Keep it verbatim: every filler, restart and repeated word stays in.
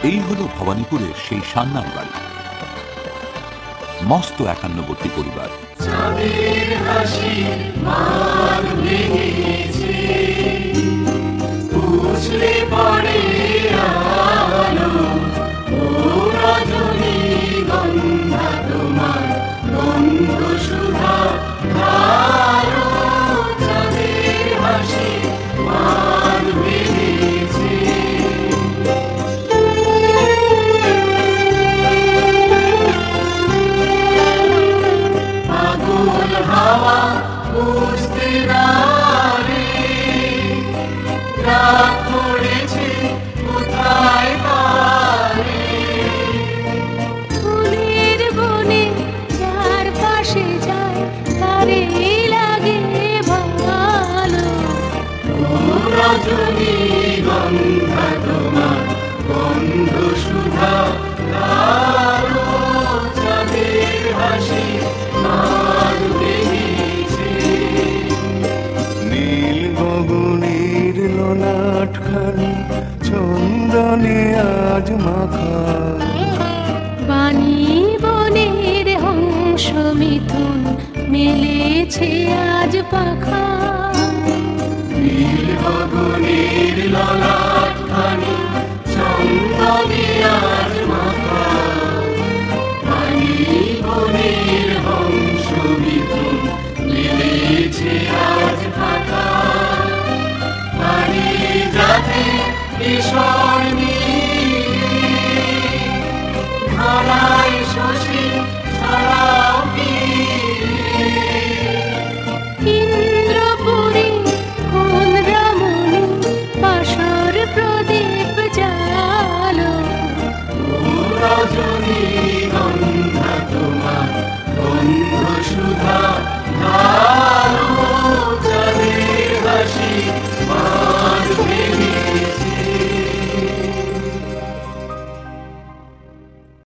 এই হলো ভবানীপুরের সেই সান্নাল বাড়ি, মস্ত একান্নবর্তী পরিবার। নীল গগনের ললাটখানি চন্দনে আজ মাখা, বাণী বনের হংস মিথুন মেলেছে আজ পাখা। নীল গগনের ললাটখানি চন্দনে আজ মাখা, বাণী বনের হংস মিথুন মেলেছে আজ পাখা। নারী জাতি কিশোর ধারায় শশী ছাড়াও কি ইন্দ্রপুরী কোন রমণী পাশর প্রদীপ জালো, রজনী গন্ধা তোমার গন্ধ সুধা